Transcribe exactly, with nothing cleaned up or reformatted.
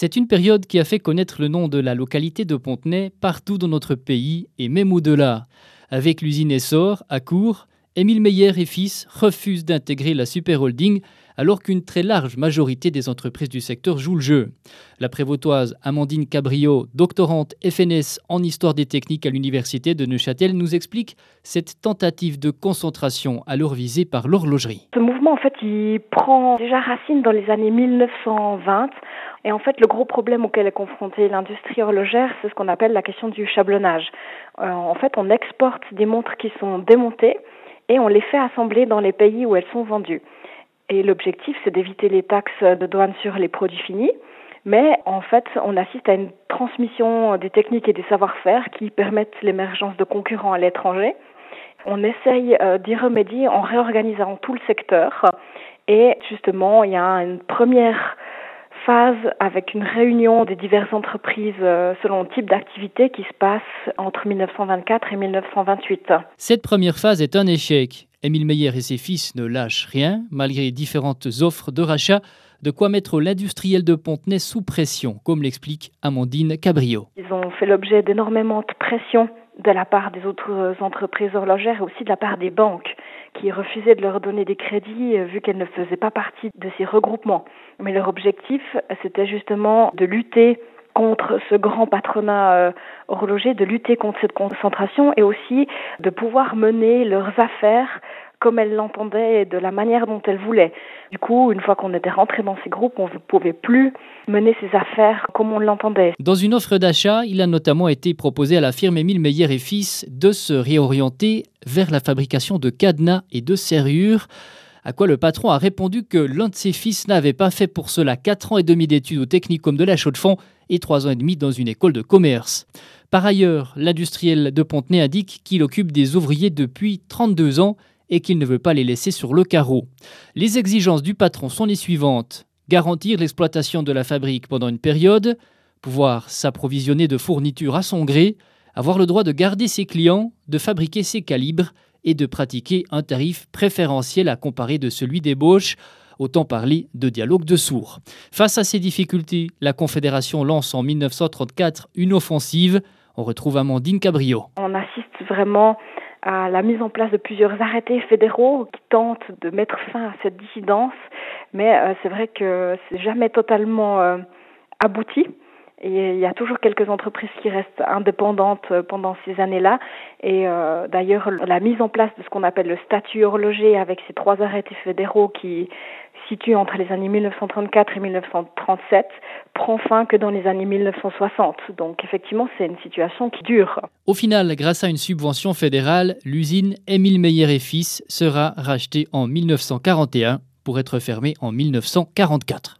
C'est une période qui a fait connaître le nom de la localité de Pontenay partout dans notre pays et même au-delà. Avec l'usine Essor à Cours, Émile Meyer et fils refusent d'intégrer la Super Holding alors qu'une très large majorité des entreprises du secteur joue le jeu. La prévôtoise Amandine Cabrio, doctorante F N S en histoire des techniques à l'université de Neuchâtel, nous explique cette tentative de concentration alors visée par l'horlogerie. Ce mouvement, en fait, il prend déjà racine dans les années mille neuf cent vingt. Et en fait, le gros problème auquel est confrontée l'industrie horlogère, c'est ce qu'on appelle la question du chablonnage. Euh, en fait, on exporte des montres qui sont démontées et on les fait assembler dans les pays où elles sont vendues. Et l'objectif, c'est d'éviter les taxes de douane sur les produits finis. Mais en fait, on assiste à une transmission des techniques et des savoir-faire qui permettent l'émergence de concurrents à l'étranger. On essaye d'y remédier en réorganisant tout le secteur. Et justement, il y a une première phase avec une réunion des diverses entreprises selon le type d'activité qui se passe entre mille neuf cent vingt-quatre et mille neuf cent vingt-huit. Cette première phase est un échec. Émile Meyer et ses fils ne lâchent rien, malgré différentes offres de rachat, de quoi mettre l'industriel de Pontenay sous pression, comme l'explique Amandine Cabrio. Ils ont fait l'objet d'énormément de pression de la part des autres entreprises horlogères et aussi de la part des banques qui refusaient de leur donner des crédits vu qu'elles ne faisaient pas partie de ces regroupements. Mais leur objectif, c'était justement de lutter contre ce grand patronat euh, horloger, de lutter contre cette concentration et aussi de pouvoir mener leurs affaires comme elles l'entendaient et de la manière dont elles voulaient. Du coup, une fois qu'on était rentré dans ces groupes, on ne pouvait plus mener ses affaires comme on l'entendait. Dans une offre d'achat, il a notamment été proposé à la firme Émile Meyer et fils de se réorienter vers la fabrication de cadenas et de serrures. À quoi le patron a répondu que l'un de ses fils n'avait pas fait pour cela quatre ans et demi d'études au Technicum de la Chaux-de-Fonds et trois ans et demi dans une école de commerce. Par ailleurs, l'industriel de Pontenay indique qu'il occupe des ouvriers depuis trente-deux ans et qu'il ne veut pas les laisser sur le carreau. Les exigences du patron sont les suivantes. Garantir l'exploitation de la fabrique pendant une période, pouvoir s'approvisionner de fournitures à son gré, avoir le droit de garder ses clients, de fabriquer ses calibres et de pratiquer un tarif préférentiel à comparer de celui d'ébauche. Autant parler de dialogue de sourds. Face à ces difficultés, la Confédération lance en mille neuf cent trente-quatre une offensive. On retrouve Amandine Cabrio. On assiste vraiment à la mise en place de plusieurs arrêtés fédéraux qui tentent de mettre fin à cette dissidence. Mais euh, c'est vrai que c'est jamais totalement euh, abouti. Et il y a toujours quelques entreprises qui restent indépendantes pendant ces années-là. Et euh, d'ailleurs, la mise en place de ce qu'on appelle le statut horloger avec ces trois arrêtés fédéraux qui situent entre les années mille neuf cent trente-quatre et mille neuf cent trente-sept prend fin que dans les années mille neuf cent soixante. Donc effectivement, c'est une situation qui dure. Au final, grâce à une subvention fédérale, l'usine Émile Meyer et fils sera rachetée en mille neuf cent quarante et un pour être fermée en mille neuf cent quarante-quatre.